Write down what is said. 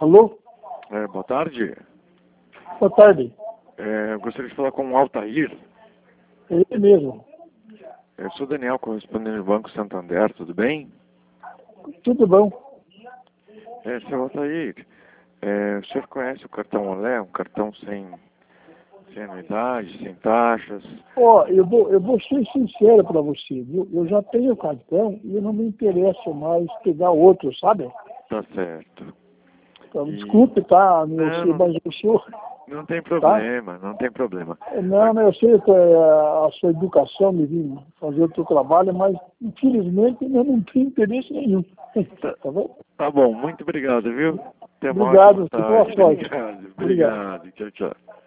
Alô? Boa tarde. Boa tarde. Eu gostaria de falar com o Altair. É ele mesmo. Eu sou Daniel, correspondente do Banco Santander, tudo bem? Tudo bom? Seu Altair, o senhor conhece o cartão Olé, um cartão sem anuidade, sem taxas? Ó, eu vou ser sincero para você, viu? Eu já tenho cartão e eu não me interesso mais pegar outro, sabe? Tá certo. Então, desculpe, tá? Mas o senhor... Não tem problema, não tem problema. Não, eu sei que a sua educação me vim fazer o seu trabalho, mas infelizmente eu não tenho interesse nenhum. Tá bom? Tá bom, muito obrigado, viu? Até mais. Obrigado, boa sorte. Obrigado. Tchau, tchau.